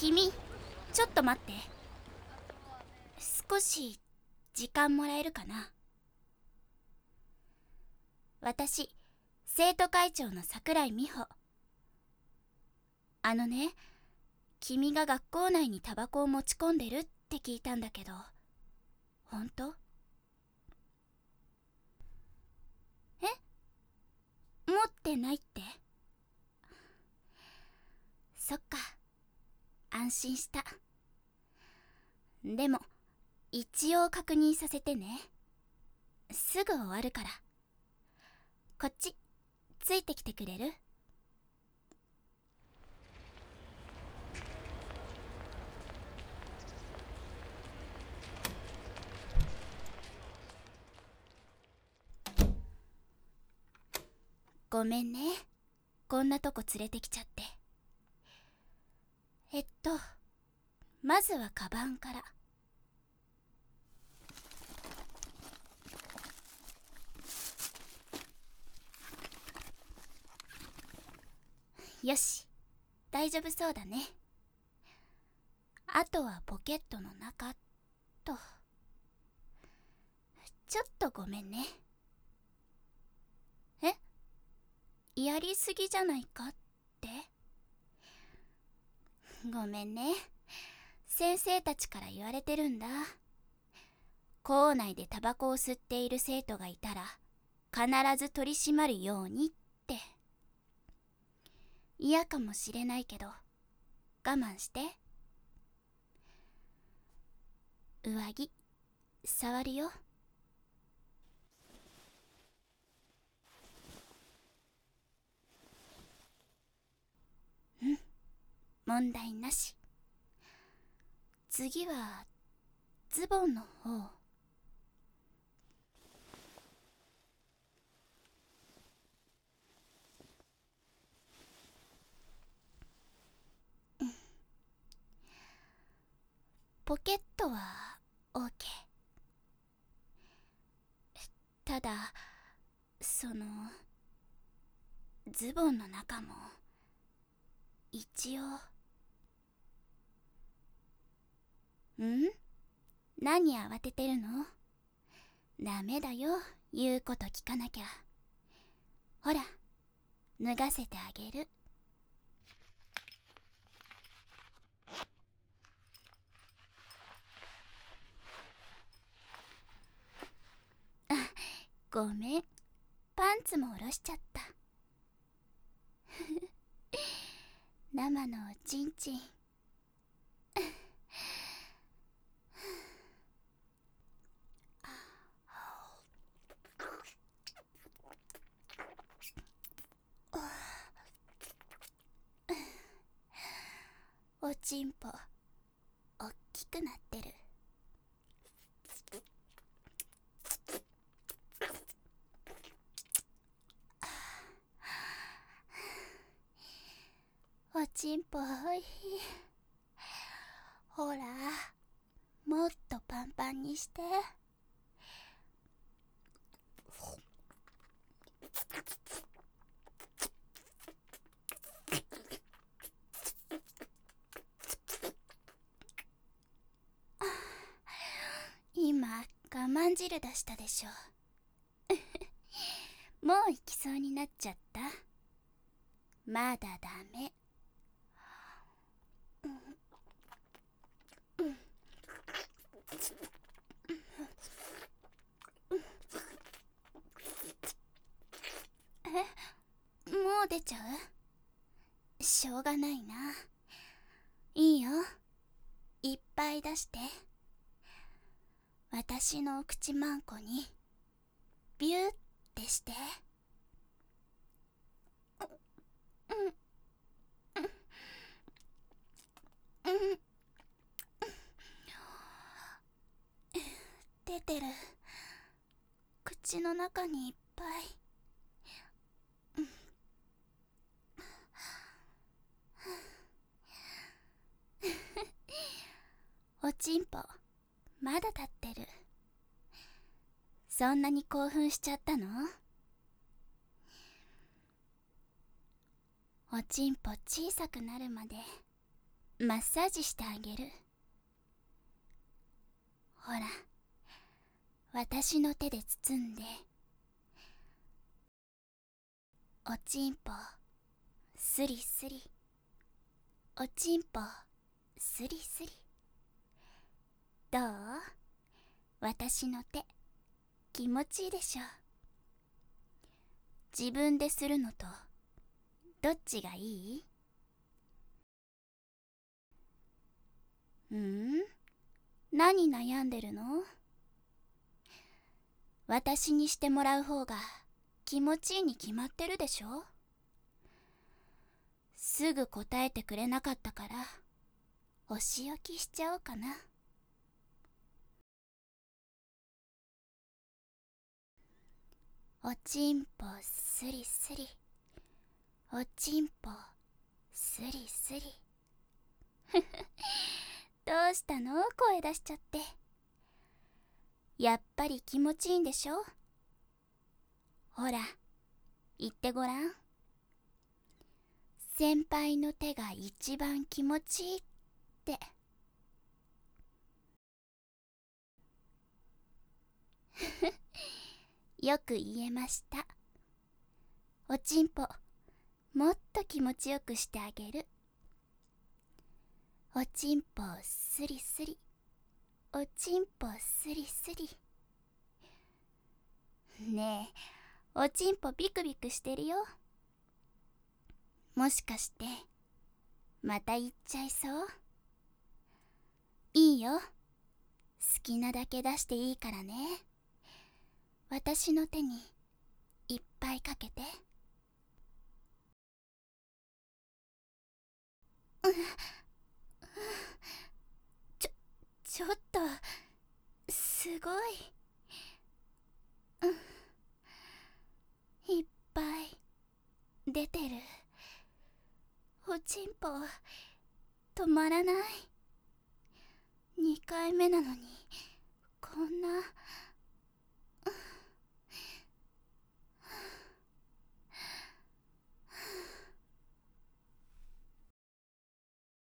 君、ちょっと待って。少し時間もらえるかな。私、生徒会長の桜井美穂。あのね、君が学校内にタバコを持ち込んでるって聞いたんだけど、本当？え？持ってないって？そっか、安心した。でも一応確認させてね。すぐ終わるから。こっちついてきてくれる？ごめんね、こんなとこ連れてきちゃって。まずはカバンから。よし、大丈夫そうだね。あとはポケットの中と。ちょっとごめんね。え？やりすぎじゃないかって？ごめんね、先生たちから言われてるんだ。校内でタバコを吸っている生徒がいたら必ず取り締まるようにって。嫌かもしれないけど我慢して。上着触るよ。うん、問題なし。次はズボンの方。ポケットは OK。 ただズボンの中も一応。何慌ててるの？ダメだよ、言うこと聞かなきゃ。ほら、脱がせてあげる。あ、ごめん、パンツも下ろしちゃった。生のおちんちん。おちんぽおっきくなってる。おちんぽおいしい。ほら、もっとパンパンにして。今我慢汁出したでしょ。もう行きそうになっちゃった？まだダメ。もう出ちゃう？しょうがないな。いいよ、いっぱい出して。私のお口まんこにビューってして。出てる。口の中にいっぱい。おちんぽまだ立ってる。そんなに興奮しちゃったの？おちんぽ小さくなるまでマッサージしてあげる。ほら、私の手で包んで、おちんぽスリスリ、おちんぽスリスリ。どう？私の手気持ちいいでしょ。自分でするのとどっちがいい？何悩んでるの？私にしてもらう方が気持ちいいに決まってるでしょ。すぐ答えてくれなかったからお仕置きしちゃおうかな。おちんぽスリスリ、おちんぽスリスリ。どうしたの？声出しちゃって。やっぱり気持ちいいんでしょ。ほら言ってごらん。先輩の手が一番気持ちいいって。よく言えました。おちんぽもっと気持ちよくしてあげる。おちんぽスリスリ、おちんぽスリスリ。ねえ、おちんぽビクビクしてるよ。もしかしてまた言っちゃいそう？いいよ、好きなだけ出していいからね。私の手にいっぱいかけて。ちょっとすごい、いっぱい出てる。おちんぽ止まらない。2回目なのにこんな